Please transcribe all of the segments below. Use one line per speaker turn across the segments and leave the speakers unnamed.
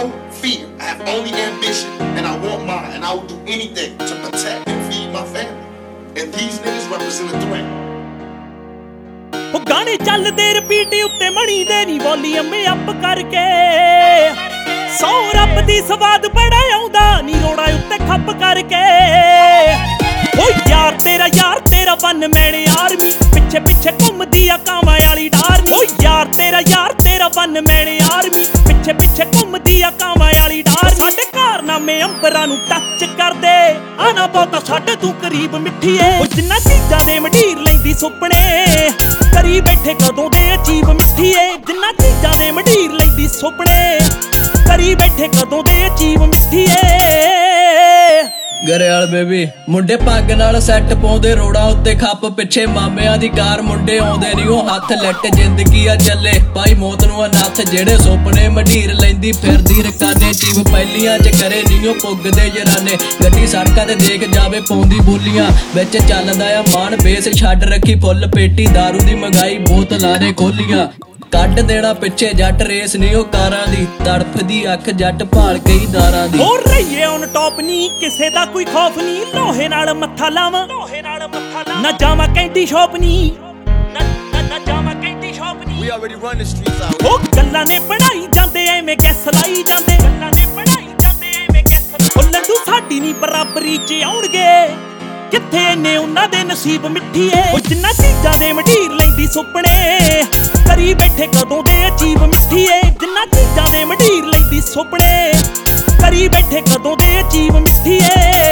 fear. I have only ambition, and I want mine, and I will do anything to protect and feed my family. And these niggas represent a threat.
ਉਹ ਗਾਣੇ ਚੱਲਦੇ repeat ਉੱਤੇ ਮਣੀ ਦੇ ਨੀ volume up ਕਰਕੇ ਸੌ ਰੱਬ ਦੀ ਸਵਾਦ ਬੜਾ ਆਉਂਦਾ ਨੀ ਰੋੜਾ ਉੱਤੇ ਖੱਪ ਕਰਕੇ ਓ ਯਾਰ ਤੇਰਾ ਵਨ ਮੈਨ ਆਰਮੀ ਪਿੱਛੇ ਪਿੱਛੇ ਘੁੰਮਦੀ ਆ ਕਾਵਾਂ ਵਾਲੀ ਡਾਰਨੀ ਓ ਯਾਰ ਤੇਰਾ ਵਨ ਮੈਨ ਆਰਮੀ ਪਿੱਛੇ ਪਿੱਛੇ ਘੁੰਮਦੀ ਆ ਕਾਵਾਂ ਵਾਲੀ ਡਾਰ ਸਾਡੇ ਕਾਰਨਾਮੇ ਅੰਬਰਾਂ ਨੂੰ ਟੱਚ ਕਰਦੇ ਆ ਨਾ ਬਹੁਤਾ ਸਾਡੇ ਤੂੰ ਕਰੀਬ ਮਿੱਠੀਏ ਓ ਜਿੰਨਾ ਚੀਜ਼ਾਂ ਦੇ ਮੰਡੀਰ ਲੈਂਦੀ ਸੁਪਨੇ ਕਰੀ ਬੈਠੇ ਕਦੋਂ ਦੇ ਅਚੀਵ ਮਿੱਠੀਏ ਜਿੰਨਾ ਚੀਜ਼ਾਂ ਦੇ ਮੰਡੀਰ ਲੈਂਦੀ ਸੁਪਨੇ ਕਰੀ ਬੈਠੇ ਕਦੋਂ ਦੇ ਅਚੀਵ ਮਿੱਠੀਏ
ਗਰੇਵਾਲ ਬੇਬੀ ਮੁੰਡੇ ਪੱਗ ਨਾਲ ਸੈੱਟ ਪਾਉਂਦੇ ਰੋੜਾ ਉੱਤੇ ਖੱਪ ਪਿੱਛੇ ਮਾਮਿਆਂ ਦੀ ਕਾਰ ਮੁੰਡੇ ਆਉਂਦੇ ਨੀ ਉਹ ਹੱਥ ਲੱਟ ਜ਼ਿੰਦਗੀ ਆ ਚੱਲੇ ਭਾਈ ਮੌਤ ਨੂੰ ਆ ਨੱਥ ਜਿਹੜੇ ਸੁਪਨੇ ਮੰਡੀਰ ਲੈਂਦੀ ਫਿਰਦੀ ਰਕਾਨੇ ਚੀਵ ਪਹਿਲੀਆਂ ਚ ਕਰੇ ਨੀ ਉਹ ਪੁੱਗਦੇ ਜਰਾਨੇ ਗੱਡੀ ਸੜਕਾਂ ਤੇ ਦੇਖ ਜਾਵੇ ਪਾਉਂਦੀ ਬੋਲੀਆਂ ਵਿੱਚ ਚੱਲਦਾ ਆ ਮਾਨ ਬੇਸ ਛੱਡ ਰੱਖੀ ਫੁੱਲ ਪੇਟੀ ਦਾਰੂ ਦੀ ਮੰਗਾਈ ਬੋਤਲਾਂ ਨੇ ਖੋਲੀਆਂ ਕੱਢ ਦੇਣਾ ਪਿੱਛੇ ਜੱਟ ਰੇਸ ਨੀ ਉਹ ਕਾਰਾਂ ਦੀ ਤੜਫਦੀ ਅੱਖ ਜੱਟ ਭਾਲ ਕਈ ਦਾਰਾਂ ਦੀ
ਹੋਰ ਰਹੀਏ ਔਨ ਟੌਪ ਨੀ ਕਿਸੇ ਦਾ ਕੋਈ ਖੌਫ ਨੀ ਲੋਹੇ ਨਾਲ ਮੱਥਾ ਲਾਵਾਂ ਨਾ ਜਾਵਾਂ ਕੈਂਡੀ ਸ਼ੌਪ ਨੀ ਨਾ ਜਾਵਾਂ ਕੈਂਡੀ ਸ਼ੌਪ ਨੀ
We already run the streets out.
ਉਹ ਗੱਲਾਂ ਨੇ ਬਣਾਈ ਜਾਂਦੇ ਐਵੇਂ ਕੈਸ ਲਾਈ ਜਾਂਦੇ ਉਹ ਲੰਡੂ ਸਾਡੀ ਨੀ ਬਰਾਬਰੀ ਚ ਆਉਣਗੇ ਕਿੱਥੇ ਨੇ ਉਹਨਾਂ ਦੇ ਨਸੀਬ ਮਿੱਠੀਏ ਉਹ ਜਿੰਨਾ ਚੀਜ਼ਾਂ ਦੇ ਮੰਡੀਰ ਲੈਂਦੀ ਸੁਪਨੇ ਕਰੀ ਬੈਠੇ ਕਦੋਂ ਦੇ ਅਚੀਵ ਮਿੱਠੀਏ ਜਿੰਨਾ ਚੀਜ਼ਾਂ ਦੇ ਮੰਡੀਰ ਲੈਂਦੀ ਸੁਪਨੇ ਕਰੀ ਬੈਠੇ ਕਦੋਂ ਦੇ ਅਚੀਵ ਮਿੱਠੀਏ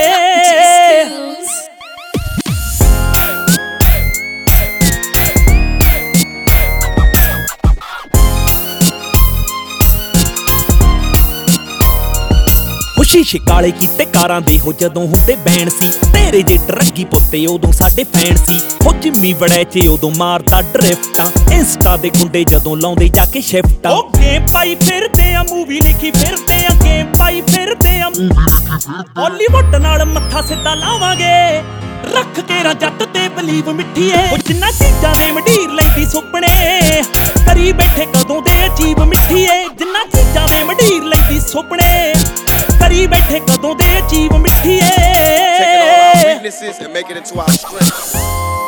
ਸ਼ੀਸ਼ੇ ਕਾਲੇ ਕੀਤੇ ਕਾਰਾਂ ਦੇ ਹੋ ਜਦੋਂ ਹੁੰਦੇ ਬੈਣ ਸੀ ਤੇਰੇ ਜੇ ਡਰੱਗੀ ਪੁੱਤੇ ਉਦੋਂ ਸਾਡੇ ਫੈਨ ਸੀ ਹੋ ਜਿੰਮੀ ਵੜੈਚੇ ਉਦੋਂ ਮਾਰਦਾ ਡਰਿਫਟਾਂ ਇੰਸਟਾ ਦੇ ਗੁੰਡੇ ਜਦੋਂ ਲਾਉਂਦੇ ਜਾ ਕੇ ਸ਼ਿਫਟਾਂ ਉਹ ਗੇਮ ਪਾਈ ਫਿਰਦੇ ਆ ਮੂਵੀ ਲਿਖੀ ਫਿਰਦੇ ਆ ਗੇਮ ਪਾਈ ਫਿਰਦੇ ਆ ਹਾਲੀਵੁੱਡ ਨਾਲ ਮੱਥਾ ਸਿੱਧਾ ਲਾਵਾਂਗੇ ਰੱਖ ਕੇ ਰਾ ਜੱਟ ਤੇ ਬਲੀਵ ਮਿੱਠੀਏ ਉਹ ਜਿੰਨਾ ਚੀਜ਼ਾਂ ਦੇ ਮੰਡੀਰ ਲੈਂਦੀ ਸੁਪਨੇ ਕਰੀ ਬੈਠੇ ਕਦੋਂ ਦੇ ਅਚੀਵ ਮਿੱਠੀਏ ਜਿੰਨਾ ਚੀਜ਼ਾਂ ਦੇ ਮੰਡੀਰ ਲੈਂਦੀ ਸੁਪਨੇ ਕਰੀ ਬੈਠੇ ਕਦੋਂ ਦੇ ਅਚੀਵ ਮਿੱਠੀਏ
Taking all our weaknesses and make it into our strength.